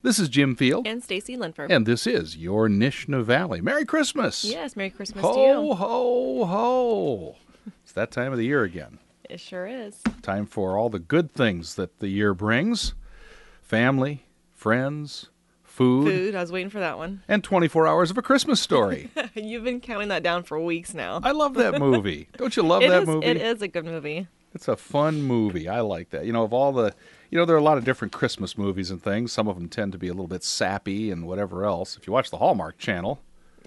This is Jim Field. And Stacy Linford. And this is your Nishna Valley. Merry Christmas. Yes, Merry Christmas ho, to you. Ho, ho, ho. It's that time of the year again. It sure is. Time for all the good things that the year brings. Family, friends, food. I was waiting for that one. And 24 Hours of a Christmas Story. You've been counting that down for weeks now. I love that movie. Don't you love that movie? It is a good movie. It's a fun movie. I like that. Of all the, there are a lot of different Christmas movies and things. Some of them tend to be a little bit sappy and whatever else. If you watch the Hallmark Channel.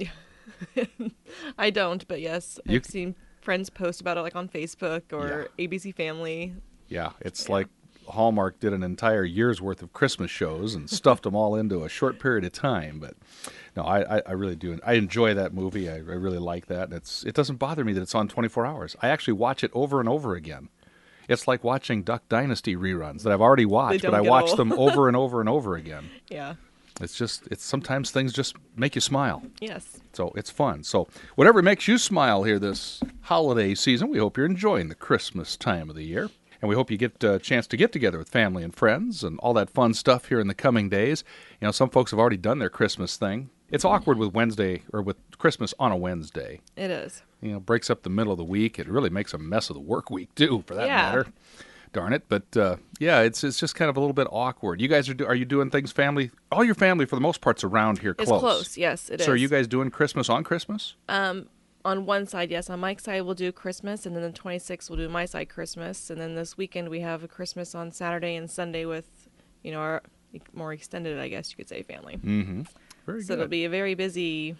I don't, but yes. I've seen friends post about it like on Facebook or ABC Family. Yeah, it's like Hallmark did an entire year's worth of Christmas shows and stuffed them all into a short period of time. But no, I really do. I enjoy that movie. I really like that. It doesn't bother me that it's on 24 hours. I actually watch it over and over again. It's like watching Duck Dynasty reruns that I've already watched, but I watch them over and over and over again. Yeah. It's sometimes things just make you smile. Yes. So it's fun. So whatever makes you smile here this holiday season, we hope you're enjoying the Christmas time of the year. And we hope you get a chance to get together with family and friends and all that fun stuff here in the coming days. Some folks have already done their Christmas thing. It's awkward with Wednesday or with Christmas on a Wednesday. It is. Breaks up the middle of the week. It really makes a mess of the work week, too, for that matter. Darn it. But, it's just kind of a little bit awkward. You guys are you doing things family? All your family, for the most part, is around here close. It's close, yes, it is. So are you guys doing Christmas on Christmas? On one side, yes. On Mike's side, we'll do Christmas, and then the 26th, we'll do my side Christmas. And then this weekend, we have a Christmas on Saturday and Sunday with, our more extended, I guess you could say, family. Mm-hmm. Very so good. It'll be a very busy,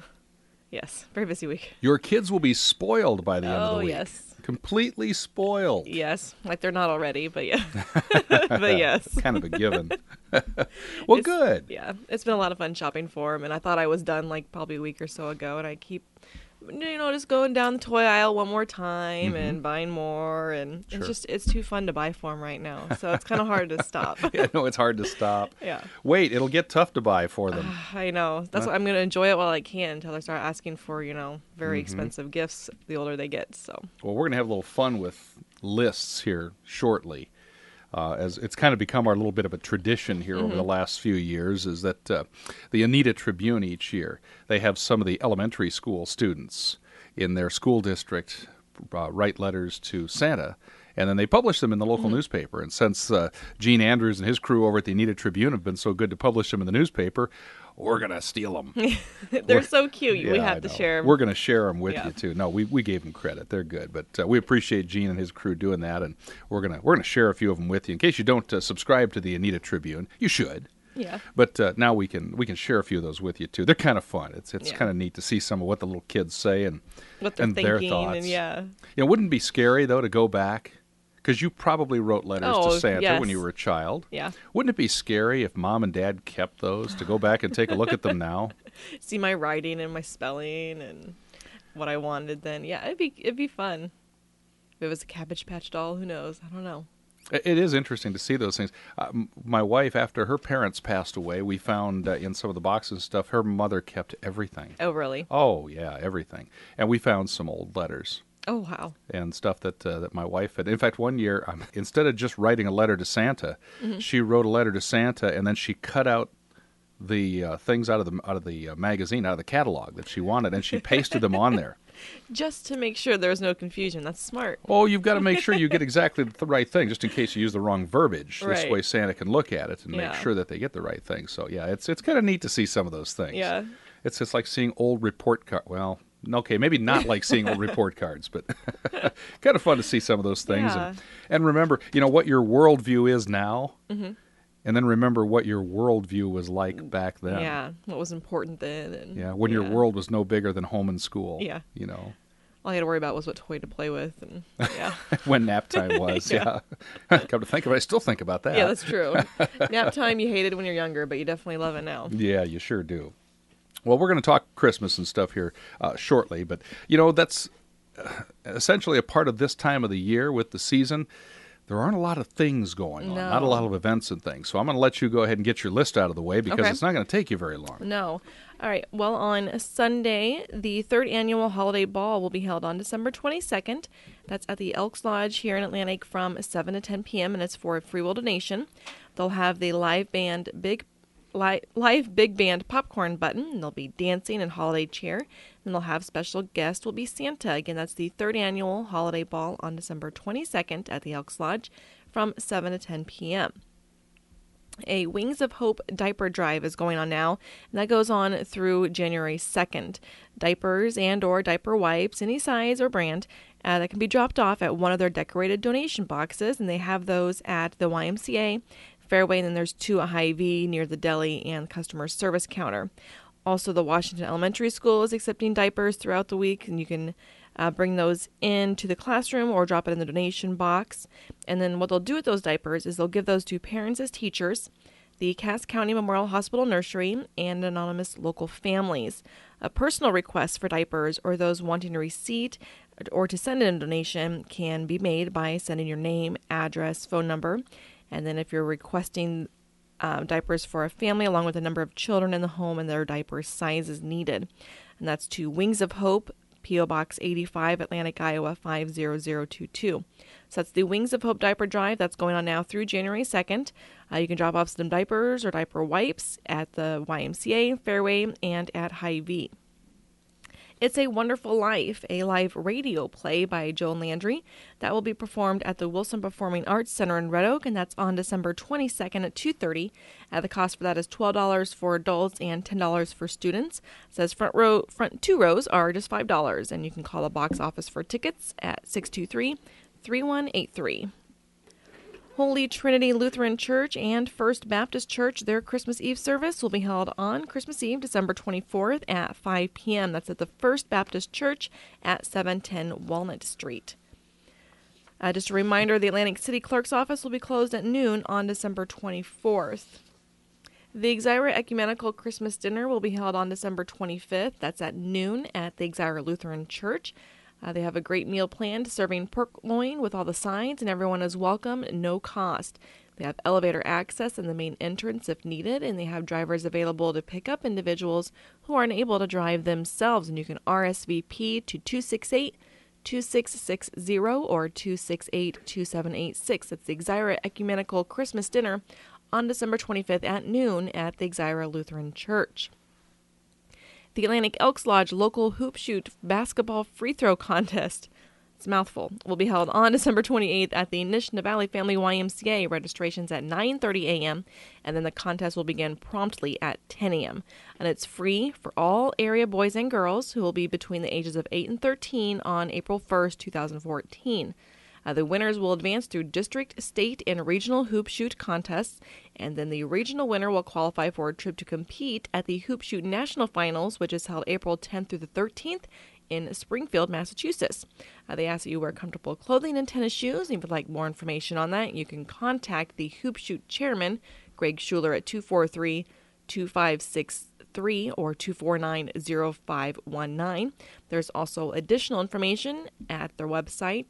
very busy week. Your kids will be spoiled by the end of the week. Oh, yes. Completely spoiled. Yes. Like they're not already, but yeah. But yes. Kind of a given. Well, good. Yeah. It's been a lot of fun shopping for them, and I thought I was done like probably a week or so ago, and I keep just going down the toy aisle one more time and buying more, and it's too fun to buy for them right now, so it's kind of hard to stop. Yeah, no, it's hard to stop. Yeah. Wait, it'll get tough to buy for them. I know. That's why I'm going to enjoy it while I can until I start asking for, very expensive gifts the older they get, so. Well, we're going to have a little fun with lists here shortly. As it's kind of become our little bit of a tradition here over the last few years, is that the Anita Tribune each year, they have some of the elementary school students in their school district write letters to Santa, and then they publish them in the local newspaper. And since Gene Andrews and his crew over at the Anita Tribune have been so good to publish them in the newspaper, we're going to steal them. They're so cute. We have to share them. We're going to share them with you, too. No, we gave them credit. They're good. But we appreciate Gene and his crew doing that, and we're going to share a few of them with you. In case you don't subscribe to the Anita Tribune, you should. Yeah. But now we can share a few of those with you, too. They're kind of fun. It's kind of neat to see some of what the little kids say and what they're thinking, their thoughts. And wouldn't it be scary, though, to go back? Because you probably wrote letters to Santa when you were a child. Yeah. Wouldn't it be scary if Mom and Dad kept those to go back and take a look at them now? See my writing and my spelling and what I wanted then. Yeah, it'd be fun. If it was a Cabbage Patch doll, who knows? I don't know. It is interesting to see those things. My wife, after her parents passed away, we found in some of the boxes and stuff, her mother kept everything. Oh, really? Oh, yeah, everything. And we found some old letters. Oh, wow. And stuff that my wife had. In fact, one year, instead of just writing a letter to Santa, she wrote a letter to Santa, and then she cut out the things out of the magazine, out of the catalog that she wanted, and she pasted them on there. Just to make sure there's no confusion. That's smart. Oh, you've got to make sure you get exactly the right thing, just in case you use the wrong verbiage. This way Santa can look at it and make sure that they get the right thing. So, yeah, it's kind of neat to see some of those things. Yeah. It's just like seeing old report cards. Well, okay, maybe not like seeing old report cards, but kind of fun to see some of those things. Yeah. And remember, what your worldview is now, and then remember what your worldview was like back then. Yeah, what was important then. And, when your world was no bigger than home and school. Yeah. All I had to worry about was what toy to play with. And when nap time was, Come to think of it, I still think about that. Yeah, that's true. Nap time you hated when you're younger, but you definitely love it now. Yeah, you sure do. Well, we're going to talk Christmas and stuff here shortly, but, that's essentially a part of this time of the year with the season. There aren't a lot of things going on, not a lot of events and things. So I'm going to let you go ahead and get your list out of the way because it's not going to take you very long. No. All right. Well, on Sunday, the third annual holiday ball will be held on December 22nd. That's at the Elks Lodge here in Atlantic from 7 to 10 p.m., and it's for a free will donation. They'll have the live band Big live big band popcorn button. And there'll be dancing and holiday cheer. And they'll have special guest will be Santa. Again, that's the third annual holiday ball on December 22nd at the Elks Lodge from 7 to 10 p.m. A Wings of Hope diaper drive is going on now, and that goes on through January 2nd. Diapers and or diaper wipes, any size or brand, that can be dropped off at one of their decorated donation boxes, and they have those at the YMCA, Fairway, and then there's two at Hy-Vee near the deli and customer service counter. Also, the Washington Elementary School is accepting diapers throughout the week, and you can bring those into the classroom or drop it in the donation box. And then what they'll do with those diapers is they'll give those to parents as teachers, the Cass County Memorial Hospital Nursery, and anonymous local families. Personal requests for diapers or those wanting a receipt or to send in a donation can be made by sending your name, address, phone number. And then if you're requesting diapers for a family along with the number of children in the home and their diaper sizes needed. And that's to Wings of Hope, P.O. Box 85, Atlantic, Iowa 50022. So that's the Wings of Hope diaper drive. That's going on now through January 2nd. You can drop off some diapers or diaper wipes at the YMCA, Fairway, and at Hy-Vee. It's a Wonderful Life, a live radio play by Joan Landry that will be performed at the Wilson Performing Arts Center in Red Oak, and that's on December 22nd at 2:30. The cost for that is $12 for adults and $10 for students. It says front two rows are just $5, and you can call the box office for tickets at 623-3183. Holy Trinity Lutheran Church and First Baptist Church, their Christmas Eve service will be held on Christmas Eve, December 24th at 5 p.m. That's at the First Baptist Church at 710 Walnut Street. Just a reminder, the Atlantic City Clerk's office will be closed at noon on December 24th. The Exira Ecumenical Christmas Dinner will be held on December 25th. That's at noon at the Exira Lutheran Church. They have a great meal planned, serving pork loin with all the sides, and everyone is welcome, no cost. They have elevator access in the main entrance if needed, and they have drivers available to pick up individuals who aren't able to drive themselves. And you can RSVP to 268-2660 or 268-2786. It's the Exira Ecumenical Christmas Dinner on December 25th at noon at the Exira Lutheran Church. The Atlantic Elks Lodge local hoop shoot basketball free throw contest, it's a mouthful, will be held on December 28th at the Nishna Valley Family YMCA. Registration's at 9:30 a.m., and then the contest will begin promptly at 10 a.m. And it's free for all area boys and girls who will be between the ages of 8 and 13 on April 1st, 2014. The winners will advance through district, state, and regional hoop shoot contests, and then the regional winner will qualify for a trip to compete at the Hoop Shoot National Finals, which is held April 10th through the 13th in Springfield, Massachusetts. They ask that you wear comfortable clothing and tennis shoes. And if you'd like more information on that, you can contact the Hoop Shoot chairman, Greg Schuler, at 243-2563 or 249-0519. There's also additional information at their website,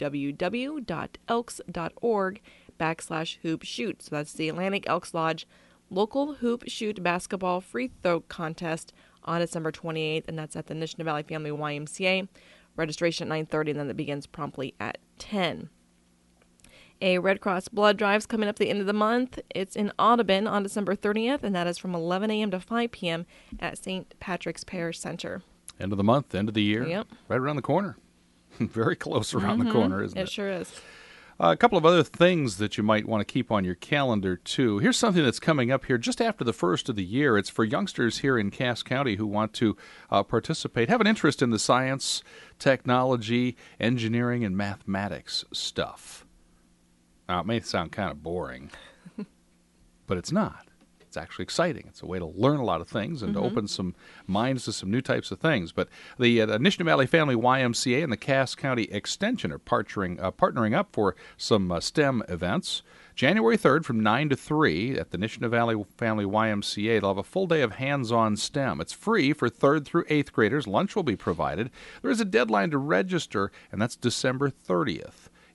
www.elks.org/hoop shoot. So that's the Atlantic Elks Lodge local hoop shoot basketball free throw contest on December 28th, and that's at the Nishna Valley Family YMCA. Registration at 9:30, and then it begins promptly at 10. A Red Cross blood drive's coming up the end of the month. It's in Audubon on December 30th, and that is from 11 a.m. to 5 p.m. at St. Patrick's Parish Center. End of the month, end of the year. Yep. Right around the corner. Very close around the corner, isn't it? It sure is. A couple of other things that you might want to keep on your calendar, too. Here's something that's coming up here just after the first of the year. It's for youngsters here in Cass County who want to participate, have an interest in the science, technology, engineering, and mathematics stuff. Now, it may sound kind of boring, but it's not. It's actually exciting. It's a way to learn a lot of things and to open some minds to some new types of things. But the Nishna Valley Family YMCA and the Cass County Extension are partnering up for some STEM events. January 3rd from 9 to 3 at the Nishna Valley Family YMCA. They'll have a full day of hands-on STEM. It's free for 3rd through 8th graders. Lunch will be provided. There is a deadline to register, and that's December 30th.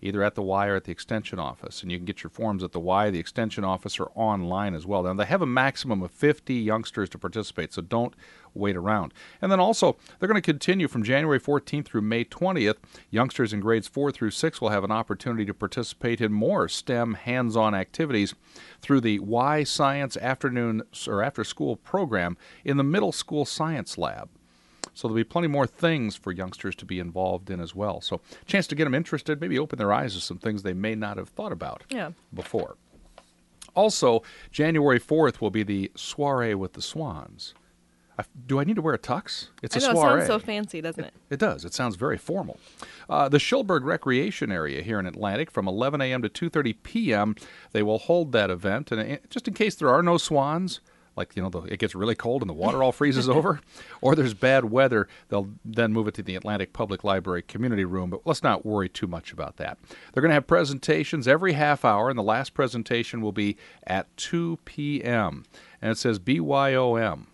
either at the Y or at the Extension office. And you can get your forms at the Y, the Extension office, or online as well. Now, they have a maximum of 50 youngsters to participate, so don't wait around. And then also, they're going to continue from January 14th through May 20th. Youngsters in grades 4 through 6 will have an opportunity to participate in more STEM hands-on activities through the Y Science afternoon or after-school program in the middle school science lab. So there'll be plenty more things for youngsters to be involved in as well. So chance to get them interested, maybe open their eyes to some things they may not have thought about before. Also, January 4th will be the Soiree with the Swans. Do I need to wear a tux? It's a soiree. It sounds so fancy, doesn't it? It does. It sounds very formal. The Shilberg Recreation Area here in Atlantic, from 11 a.m. to 2:30 p.m., they will hold that event. And just in case there are no swans, like, it gets really cold and the water all freezes over, or there's bad weather, they'll then move it to the Atlantic Public Library Community Room. But let's not worry too much about that. They're going to have presentations every half hour, and the last presentation will be at 2 p.m. And it says BYOM.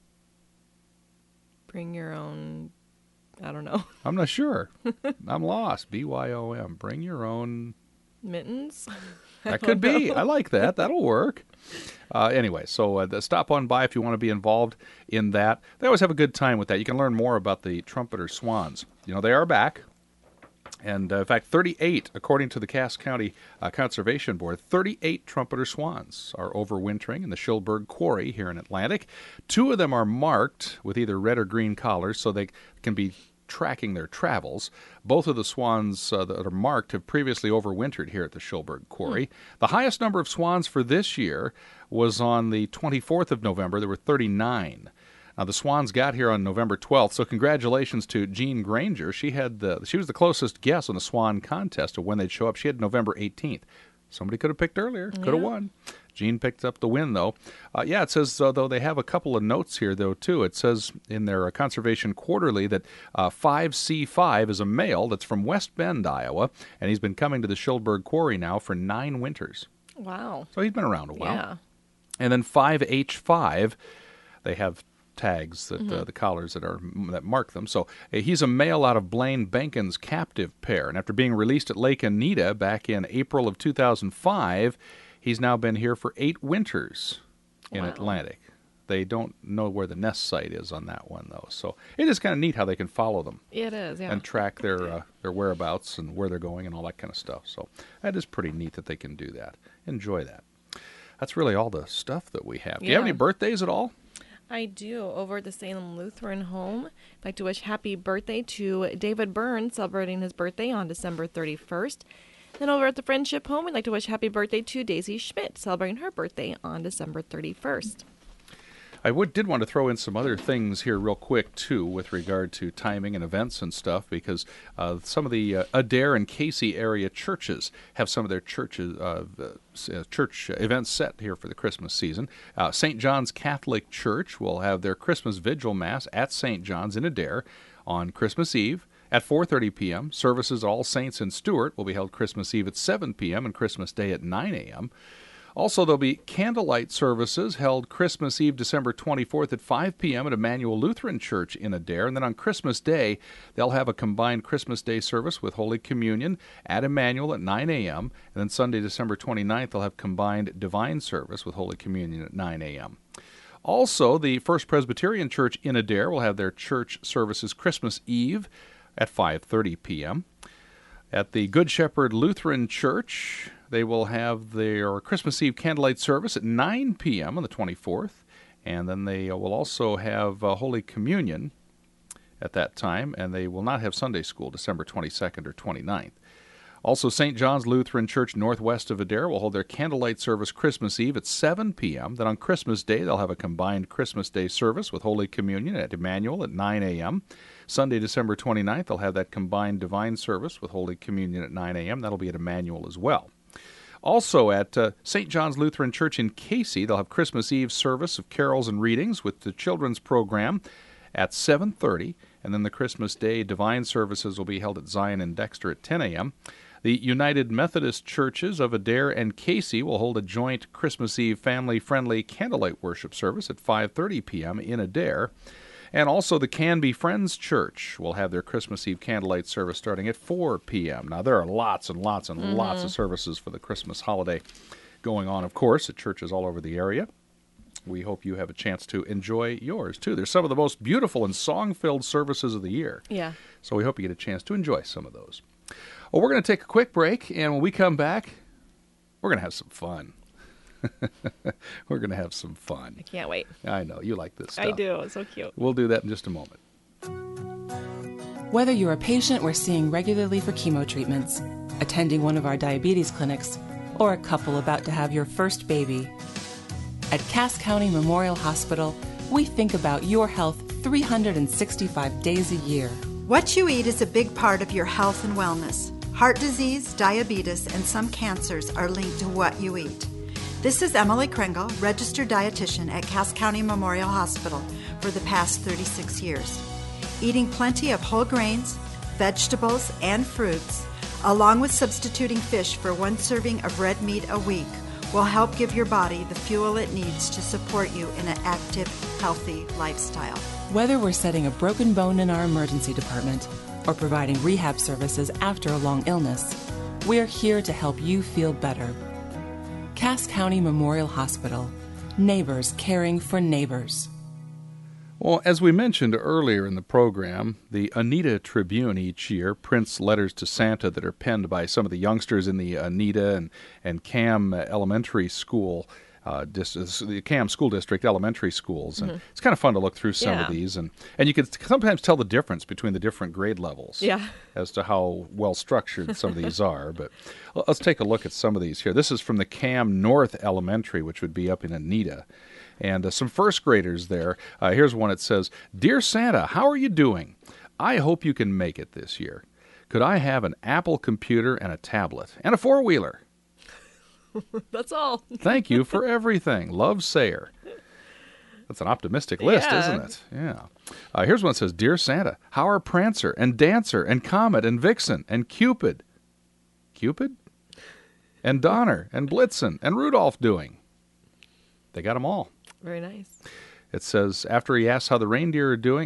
Bring your own, I don't know. I'm not sure. I'm lost. BYOM. Bring your own... mittens? That could be. I like that. That'll work. Anyway, so stop on by if you want to be involved in that. They always have a good time with that. You can learn more about the trumpeter swans. They are back. And, in fact, 38, according to the Cass County Conservation Board, 38 trumpeter swans are overwintering in the Shilberg Quarry here in Atlantic. 2 of them are marked with either red or green collars so they can be tracking their travels. Both of the swans that are marked have previously overwintered here at the Shilberg Quarry. The highest number of swans for this year was on the 24th of November. There were 39. Now, the swans got here on November 12th, so congratulations to Jean Granger. She was the closest guess on the swan contest of when they'd show up. She had November 18th. Somebody could have picked earlier, could have won. Jean picked up the win, though. It says, though, they have a couple of notes here, though, too. It says in their Conservation Quarterly that 5C5 is a male that's from West Bend, Iowa, and he's been coming to the Shilberg Quarry now for 9 winters. Wow. So he's been around a while. Yeah. And then 5H5, they have tags that the collars that mark them. So he's a male out of Blaine Benkin's captive pair, and after being released at Lake Anita back in April of 2005, he's now been here for 8 winters in Atlantic. They don't know where the nest site is on that one, though. So it is kind of neat how they can follow them. It is, yeah. And track their whereabouts and where they're going and all that kind of stuff. So that is pretty neat that they can do that. Enjoy that. That's really all the stuff that we have. Do you have any birthdays at all? I do. Over at the Salem Lutheran Home, I'd like to wish happy birthday to David Byrne, celebrating his birthday on December 31st. Then over at the Friendship Home, we'd like to wish happy birthday to Daisy Schmidt, celebrating her birthday on December 31st. I did want to throw in some other things here real quick, too, with regard to timing and events and stuff, because some of the Adair and Casey area churches have some of their church events set here for the Christmas season. St. John's Catholic Church will have their Christmas Vigil Mass at St. John's in Adair on Christmas Eve at 4:30 p.m. Services at All Saints in Stewart will be held Christmas Eve at 7 p.m. and Christmas Day at 9 a.m., Also, there'll be candlelight services held Christmas Eve, December 24th at 5 p.m. at Emmanuel Lutheran Church in Adair. And then on Christmas Day, they'll have a combined Christmas Day service with Holy Communion at Emmanuel at 9 a.m. And then Sunday, December 29th, they'll have combined Divine Service with Holy Communion at 9 a.m. Also, the First Presbyterian Church in Adair will have their church services Christmas Eve at 5:30 p.m. At the Good Shepherd Lutheran Church, they will have their Christmas Eve candlelight service at 9 p.m. on the 24th, and then they will also have Holy Communion at that time, and they will not have Sunday school December 22nd or 29th. Also, St. John's Lutheran Church northwest of Adair will hold their candlelight service Christmas Eve at 7 p.m. Then on Christmas Day, they'll have a combined Christmas Day service with Holy Communion at Emmanuel at 9 a.m. Sunday, December 29th, they'll have that combined Divine Service with Holy Communion at 9 a.m. That'll be at Emmanuel as well. Also at St. John's Lutheran Church in Casey, they'll have Christmas Eve service of carols and readings with the children's program at 7:30, and then the Christmas Day Divine Services will be held at Zion and Dexter at 10 a.m. The United Methodist Churches of Adair and Casey will hold a joint Christmas Eve family-friendly candlelight worship service at 5:30 p.m. in Adair. And also the Canby Friends Church will have their Christmas Eve candlelight service starting at 4 p.m. Now, there are lots and lots and lots of services for the Christmas holiday going on, of course, at churches all over the area. We hope you have a chance to enjoy yours, too. There's some of the most beautiful and song-filled services of the year. Yeah. So we hope you get a chance to enjoy some of those. Well, we're going to take a quick break, and when we come back, we're going to have some fun. We're going to have some fun. I can't wait. I know. You like this stuff. I do. It's so cute. We'll do that in just a moment. Whether you're a patient we're seeing regularly for chemo treatments, attending one of our diabetes clinics, or a couple about to have your first baby, at Cass County Memorial Hospital, we think about your health 365 days a year. What you eat is a big part of your health and wellness. Heart disease, diabetes, and some cancers are linked to what you eat. This is Emily Kringle, registered dietitian at Cass County Memorial Hospital for the past 36 years. Eating plenty of whole grains, vegetables, and fruits, along with substituting fish for 1 serving of red meat a week, will help give your body the fuel it needs to support you in an active, healthy lifestyle. Whether we're setting a broken bone in our emergency department or providing rehab services after a long illness, we're here to help you feel better. Cass County Memorial Hospital. Neighbors caring for neighbors. Well, as we mentioned earlier in the program, the Anita Tribune each year prints letters to Santa that are penned by some of the youngsters in the Anita and Cam Elementary School, the Cam School District elementary schools. And it's kind of fun to look through some of these. And you can sometimes tell the difference between the different grade levels as to how well structured some of these are. But let's take a look at some of these here. This is from the Cam North Elementary, which would be up in Anita. And some first graders there. Here's one that says, "Dear Santa, how are you doing? I hope you can make it this year. Could I have an Apple computer and a tablet and a four-wheeler? That's all. Thank you for everything. Love, Sayer." That's an optimistic list, isn't it? Yeah. Here's one that says, "Dear Santa, how are Prancer and Dancer and Comet and Vixen and Cupid? Cupid? And Donner and Blitzen and Rudolph doing?" They got them all. Very nice. It says, after she asks how the reindeer are doing,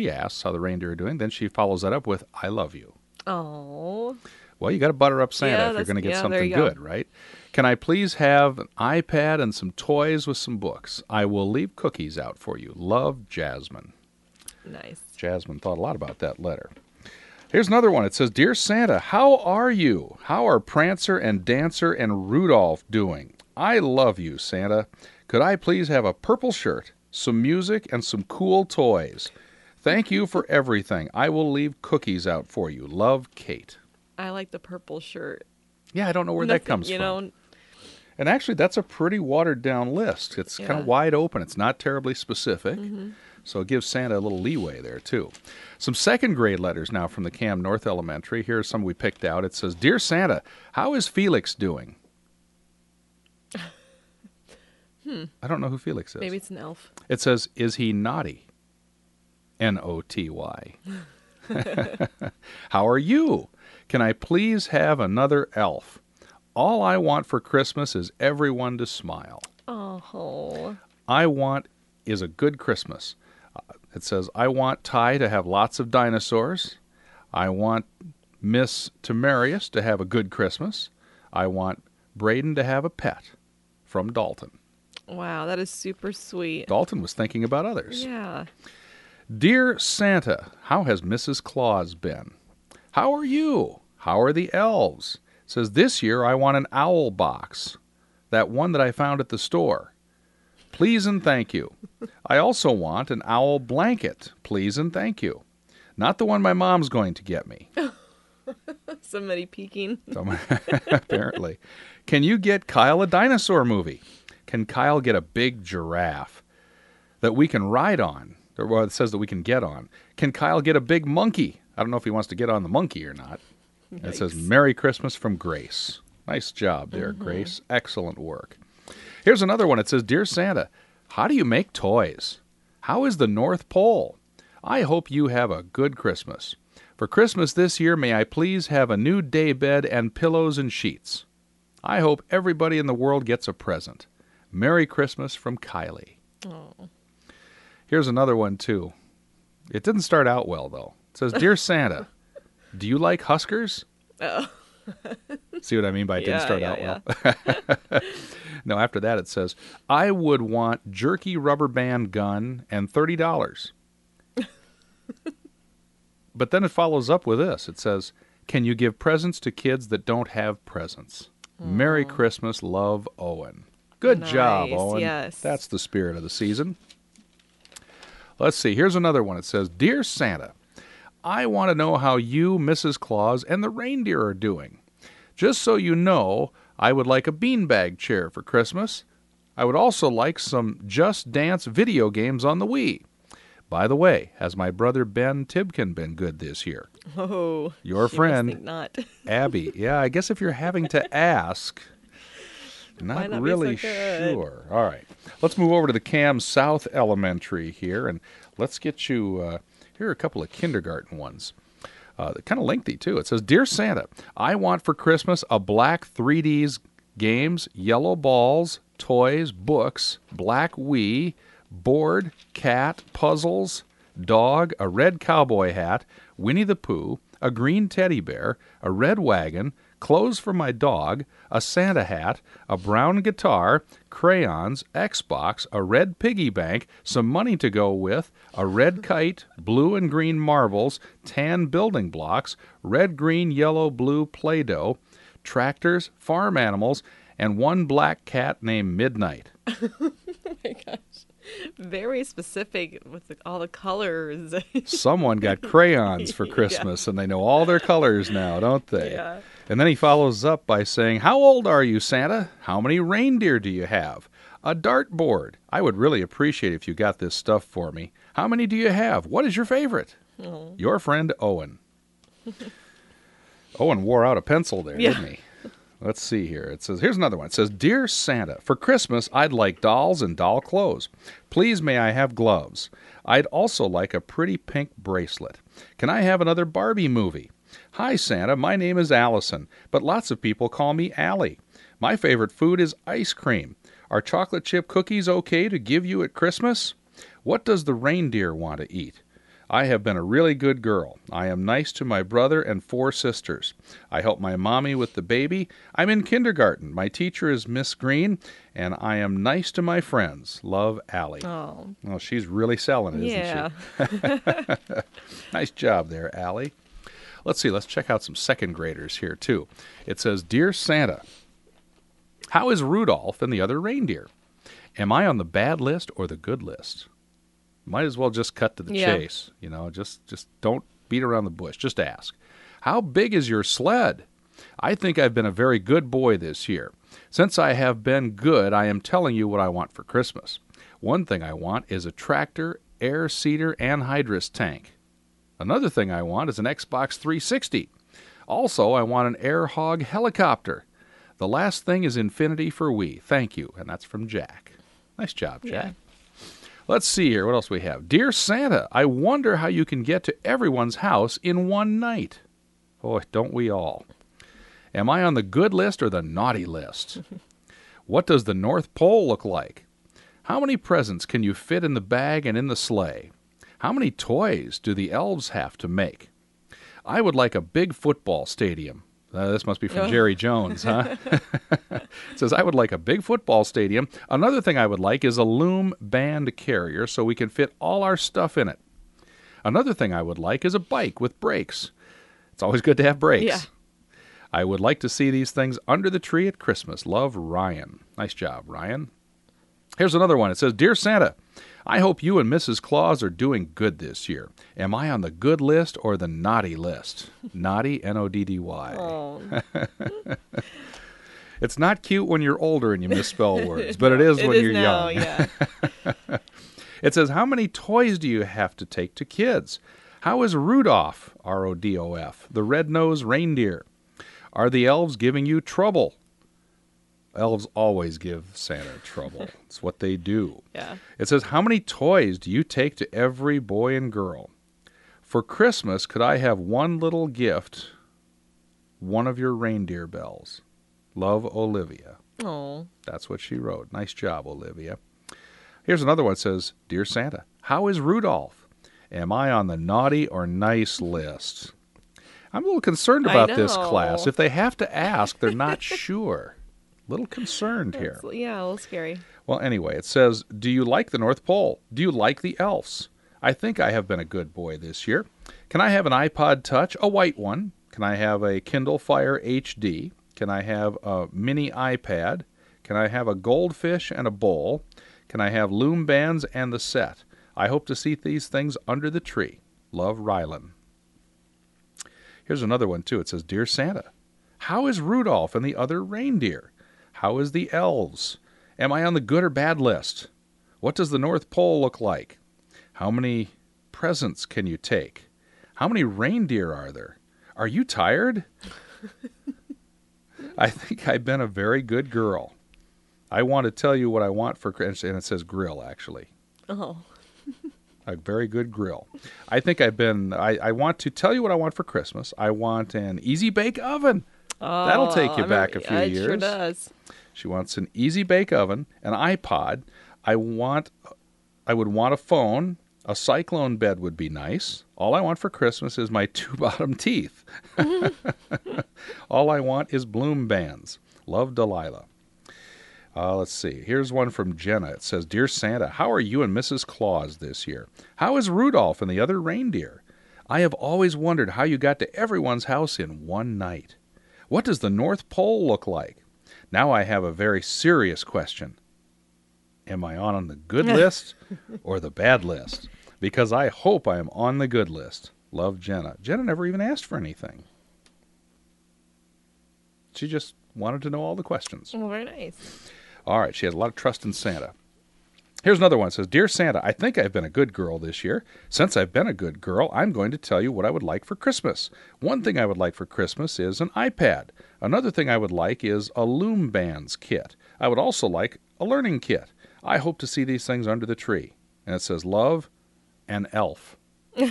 then she follows that up with, "I love you." Oh. Well, you got to butter up Santa if you're going to get something good, right? "Can I please have an iPad and some toys with some books? I will leave cookies out for you. Love, Jasmine." Nice. Jasmine thought a lot about that letter. Here's another one. It says, "Dear Santa, how are you? How are Prancer and Dancer and Rudolph doing? I love you, Santa. Could I please have a purple shirt, some music, and some cool toys? Thank you for everything. I will leave cookies out for you. Love, Kate." I like the purple shirt. Yeah, I don't know where that comes from. And actually, that's a pretty watered-down list. It's kind of wide open. It's not terribly specific. So it gives Santa a little leeway there, too. Some second-grade letters now from the Cam North Elementary. Here's some we picked out. It says, "Dear Santa, how is Felix doing?" I don't know who Felix is. Maybe it's an elf. It says, "Is he naughty?" N-O-T-Y. "How are you? Can I please have another elf? All I want for Christmas is everyone to smile." Oh. "I want is a good Christmas." It says, "I want Ty to have lots of dinosaurs. I want Miss Tamarius to have a good Christmas. I want Braden to have a pet." From Dalton. Wow, that is super sweet. Dalton was thinking about others. Yeah. "Dear Santa, how has Mrs. Claus been? How are you? How are the elves?" It says, "This year I want an owl box, that one that I found at the store. Please and thank you. I also want an owl blanket. Please and thank you. Not the one my mom's going to get me." Somebody peeking. Apparently. "Can you get Kyle a dinosaur movie? Can Kyle get a big giraffe that we can ride on?" Or it says that we can get on. "Can Kyle get a big monkey?" I don't know if he wants to get on the monkey or not. It says, "Merry Christmas from Grace." Nice job there, Grace. Excellent work. Here's another one. It says, "Dear Santa, how do you make toys? How is the North Pole? I hope you have a good Christmas. For Christmas this year, may I please have a new daybed and pillows and sheets. I hope everybody in the world gets a present. Merry Christmas from Kylie." Oh. Here's another one, too. It didn't start out well, though. It says, Dear Santa, do you like Huskers? Oh. See what I mean by it didn't start out well? No, after that it says, I would want jerky rubber band gun and $30. But then it follows up with this. It says, can you give presents to kids that don't have presents? Merry Christmas, love, Owen. Good job, Owen. Yes. That's the spirit of the season. Let's see. Here's another one. It says, Dear Santa, I want to know how you, Mrs. Claus, and the reindeer are doing. Just so you know, I would like a beanbag chair for Christmas. I would also like some Just Dance video games on the Wii. By the way, has my brother Ben Tibkin been good this year? Oh, Your friend, think not. Abby. Yeah, I guess if you're having to ask, not not really be so good. sure. All right. Let's move over to the Cam South Elementary here, and let's get you, here are a couple of kindergarten ones. They're kind of lengthy, too. It says, Dear Santa, I want for Christmas a black 3Ds games, yellow balls, toys, books, black Wii, board, cat, puzzles, dog, a red cowboy hat, Winnie the Pooh, a green teddy bear, a red wagon, clothes for my dog, a Santa hat, a brown guitar, crayons, Xbox, a red piggy bank, some money to go with, a red kite, blue and green marbles, tan building blocks, red, green, yellow, blue Play-Doh, tractors, farm animals, and one black cat named Midnight. Oh my gosh. Very specific with all the colors. Someone got crayons for Christmas, and they know all their colors now, don't they? Yeah. And then he follows up by saying, How old are you, Santa? How many reindeer do you have? A dartboard. I would really appreciate if you got this stuff for me. How many do you have? What is your favorite? Oh. Your friend, Owen. Owen wore out a pencil there, didn't he? Let's see here. It says, here's another one. It says, Dear Santa, for Christmas, I'd like dolls and doll clothes. Please may I have gloves. I'd also like a pretty pink bracelet. Can I have another Barbie movie? Hi, Santa. My name is Allison, but lots of people call me Allie. My favorite food is ice cream. Are chocolate chip cookies okay to give you at Christmas? What does the reindeer want to eat? I have been a really good girl. I am nice to my brother and 4 sisters. I help my mommy with the baby. I'm in kindergarten. My teacher is Miss Green, and I am nice to my friends. Love, Allie. Oh. Well, she's really selling it, isn't she? Nice job there, Allie. Let's see. Let's check out some second graders here, too. It says, Dear Santa, how is Rudolph and the other reindeer? Am I on the bad list or the good list? Might as well just cut to the chase. You know, just don't beat around the bush. Just ask. How big is your sled? I think I've been a very good boy this year. Since I have been good, I am telling you what I want for Christmas. One thing I want is a tractor, air seeder, anhydrous tank. Another thing I want is an Xbox 360. Also, I want an Air Hog helicopter. The last thing is Infinity for Wii. Thank you. And that's from Jack. Nice job, Jack. Yeah. Let's see here. What else we have? Dear Santa, I wonder how you can get to everyone's house in one night. Boy, don't we all. Am I on the good list or the naughty list? What does the North Pole look like? How many presents can you fit in the bag and in the sleigh? How many toys do the elves have to make? I would like a big football stadium. This must be from Jerry Jones, huh? It says, I would like a big football stadium. Another thing I would like is a loom band carrier so we can fit all our stuff in it. Another thing I would like is a bike with brakes. It's always good to have brakes. Yeah. I would like to see these things under the tree at Christmas. Love, Ryan. Nice job, Ryan. Here's another one. It says, Dear Santa, I hope you and Mrs. Claus are doing good this year. Am I on the good list or the naughty list? Naughty, N-O-D-D-Y. Oh. It's not cute when you're older and you misspell words, but it is when you're now, young. Yeah. It says, how many toys do you have to take to kids? How is Rudolph, R-O-D-O-F, the red-nosed reindeer? Are the elves giving you trouble? Elves always give Santa trouble. It's what they do. Yeah. It says, how many toys do you take to every boy and girl? For Christmas, could I have one little gift, one of your reindeer bells? Love, Olivia. Oh. That's what she wrote. Nice job, Olivia. Here's another one that says, Dear Santa, how is Rudolph? Am I on the naughty or nice list? I'm a little concerned about this class. If they have to ask, they're not sure. A little concerned here. Yeah, a little scary. Well, anyway, it says, do you like the North Pole? Do you like the elves? I think I have been a good boy this year. Can I have an iPod Touch, a white one? Can I have a Kindle Fire HD? Can I have a mini iPad? Can I have a goldfish and a bowl? Can I have loom bands and the set? I hope to see these things under the tree. Love, Rylan. Here's another one, too. It says, Dear Santa, how is Rudolph and the other reindeer? How is the elves? Am I on the good or bad list? What does the North Pole look like? How many presents can you take? How many reindeer are there? Are you tired? I think I've been a very good girl. I want to tell you what I want for Christmas, and it says grill, actually. Oh. A very good grill. I think I want to tell you what I want for Christmas. I want an Easy Bake Oven. Oh, that'll take you back a few it years. It sure does. She wants an Easy Bake Oven, an iPod. I would want a phone. A cyclone bed would be nice. All I want for Christmas is my 2 bottom teeth. All I want is bloom bands. Love, Delilah. Let's see. Here's one from Jenna. It says, Dear Santa, how are you and Mrs. Claus this year? How is Rudolph and the other reindeer? I have always wondered how you got to everyone's house in one night. What does the North Pole look like? Now I have a very serious question. Am I on the good list or the bad list? Because I hope I am on the good list. Love, Jenna. Jenna never even asked for anything. She just wanted to know all the questions. Well, very nice. All right, she has a lot of trust in Santa. Here's another one. It says, Dear Santa, I think I've been a good girl this year. Since I've been a good girl, I'm going to tell you what I would like for Christmas. One thing I would like for Christmas is an iPad. Another thing I would like is a loom bands kit. I would also like a learning kit. I hope to see these things under the tree. And it says, Love, an elf.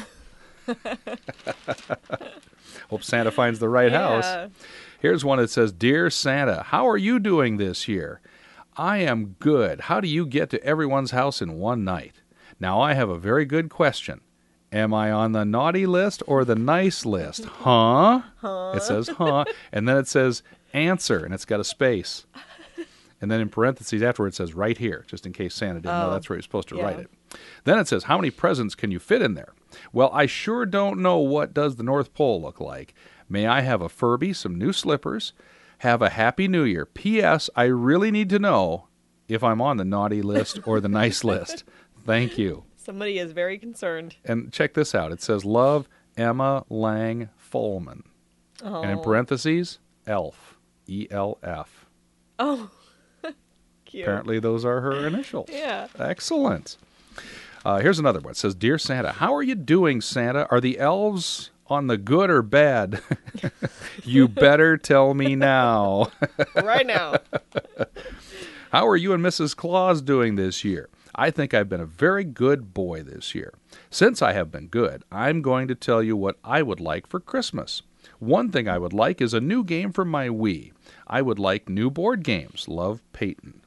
Hope Santa finds the right house. Here's one that says, Dear Santa, how are you doing this year? I am good. How do you get to everyone's house in one night? Now I have a very good question. Am I on the naughty list or the nice list? Huh? It says, huh. And then it says, answer, and it's got a space. And then in parentheses afterwards it says, right here, just in case Santa didn't know that's where you're supposed to write it. Then it says, how many presents can you fit in there? Well, I sure don't know what does the North Pole look like. May I have a Furby, some new slippers? Have a Happy New Year. P.S. I really need to know if I'm on the naughty list or the nice list. Thank you. Somebody is very concerned. And check this out. It says, Love, Emma Lang Folman. Oh. And in parentheses, Elf. E-L-F. Oh, cute. Apparently those are her initials. Yeah. Excellent. Here's another one. It says, Dear Santa, how are you doing, Santa? Are the elves on the good or bad? You better tell me now. Right now. How are you and Mrs. Claus doing this year? I think I've been a very good boy this year. Since I have been good, I'm going to tell you what I would like for Christmas. One thing I would like is a new game for my Wii. I would like new board games. Love, Peyton.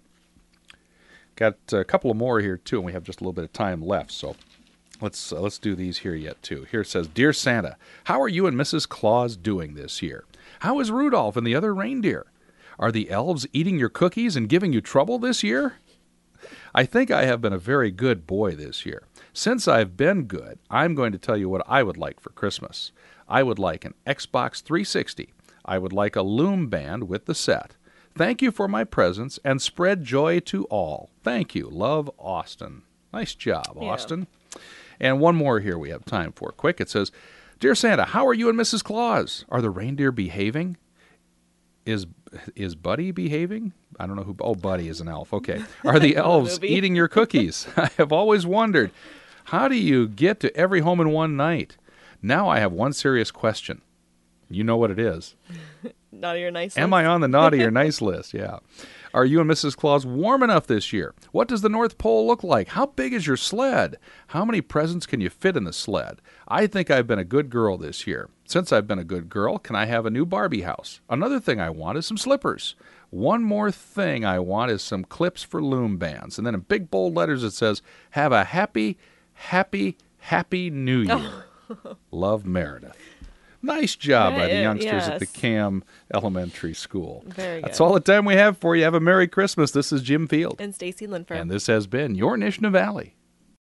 Got a couple of more here, too, and we have just a little bit of time left, so let's do these here yet, too. Here it says, Dear Santa, how are you and Mrs. Claus doing this year? How is Rudolph and the other reindeer? Are the elves eating your cookies and giving you trouble this year? I think I have been a very good boy this year. Since I've been good, I'm going to tell you what I would like for Christmas. I would like an Xbox 360. I would like a loom band with the set. Thank you for my presents and spread joy to all. Thank you. Love, Austin. Nice job, Austin. And one more here we have time for. Quick, it says, Dear Santa, how are you and Mrs. Claus? Are the reindeer behaving? Is Buddy behaving? I don't know who. Oh, Buddy is an elf. Okay. Are the elves eating your cookies? I have always wondered, how do you get to every home in one night? Now I have one serious question. You know what it is. Naughty or nice list? Am I on the naughty or nice list? Yeah. Are you and Mrs. Claus warm enough this year? What does the North Pole look like? How big is your sled? How many presents can you fit in the sled? I think I've been a good girl this year. Since I've been a good girl, can I have a new Barbie house? Another thing I want is some slippers. One more thing I want is some clips for loom bands. And then in big bold letters it says, have a happy, happy, Happy New Year. Love, Meredith. Nice job by the youngsters at the CAM Elementary School. Very good. That's all the time we have for you. Have a Merry Christmas. This is Jim Field. And Stacy Linford. And this has been your Nishna Valley.